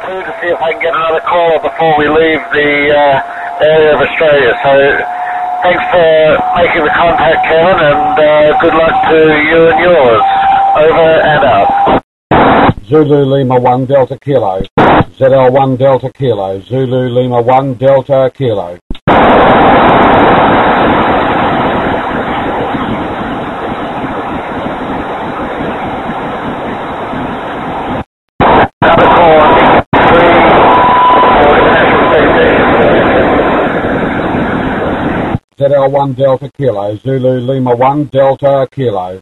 through to see if I can get another caller before we leave the area of Australia. So thanks for making the contact, Kevin, and good luck to you and yours. Over and out. Zulu Lima 1 Delta Kilo. ZL1 Delta Kilo. Zulu Lima 1 Delta Kilo. Another call on 3 for international space station. ZL1 Delta Kilo. Zulu Lima 1 Delta Kilo.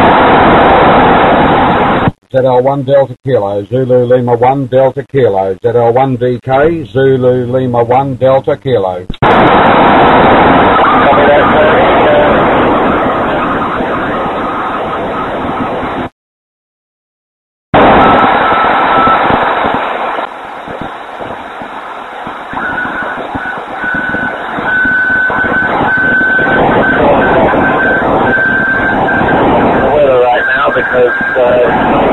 ZL1 Delta Kilo, Zulu Lima 1 Delta Kilo, ZL1 DK, Zulu Lima 1 Delta Kilo. Copy that, sir. The weather right now because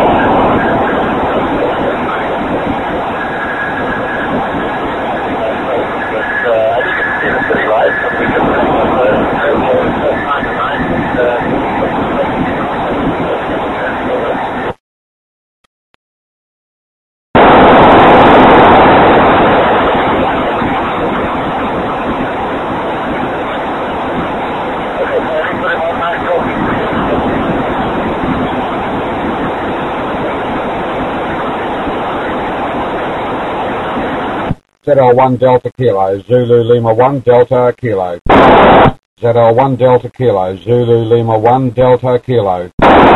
ZL1 Delta Kilo, Zulu Lima 1 Delta Kilo. ZL1 Delta Kilo, Zulu Lima 1 Delta Kilo.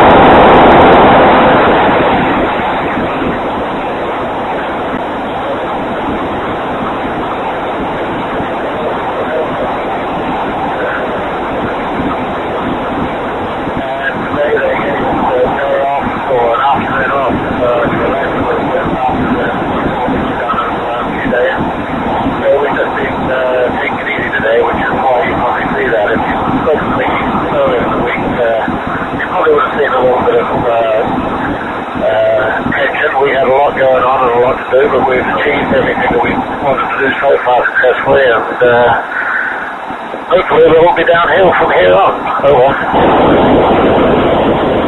but we've achieved everything that we wanted to do so far successfully, and hopefully we'll all be downhill from here on. Over.